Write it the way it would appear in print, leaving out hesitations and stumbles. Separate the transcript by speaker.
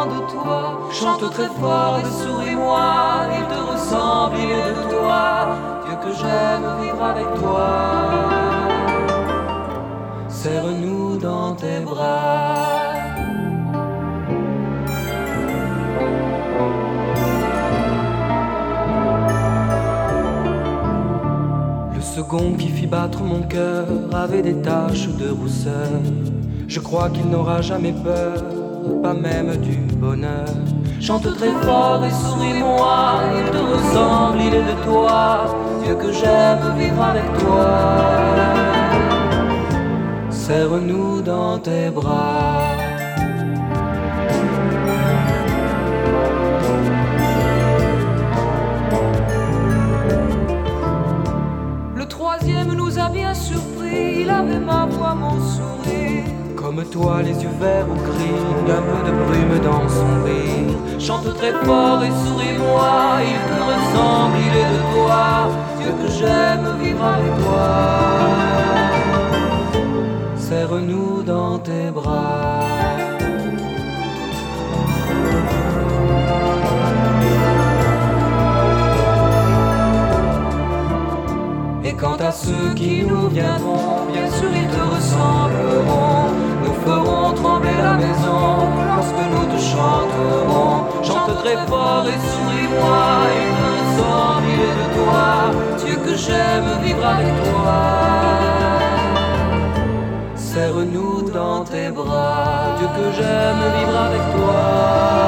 Speaker 1: dépend de toi. Chante très fort et souris-moi, il te ressemble, il est de toi. Dieu que j'aime vivre avec toi. Serre-nous dans tes bras. Le second qui fit battre mon cœur avait des taches de rousseur. Je crois qu'il n'aura jamais peur, pas même du bonheur. Chante très fort et souris-moi, il te ressemble, il est de toi. Dieu que j'aime vivre avec toi. Serre-nous dans tes bras. Le troisième nous a bien surpris, il avait ma voix, mon sourire. Comme toi, les yeux verts ou gris, un peu de brume dans son rire. Chante très fort et souris-moi, il te ressemble, il est de toi. Dieu que j'aime vivre avec toi. Serre-nous dans tes bras. Et quant à ceux qui nous viendront, bien sûr ils te ressembleront. Nous ferons trembler la maison lorsque nous te chanterons. Chante très fort et souris-moi, il te ressemble, il est de toi. Dieu que j'aime vivre avec toi. Serre-nous dans tes bras, Dieu que j'aime vivre avec toi.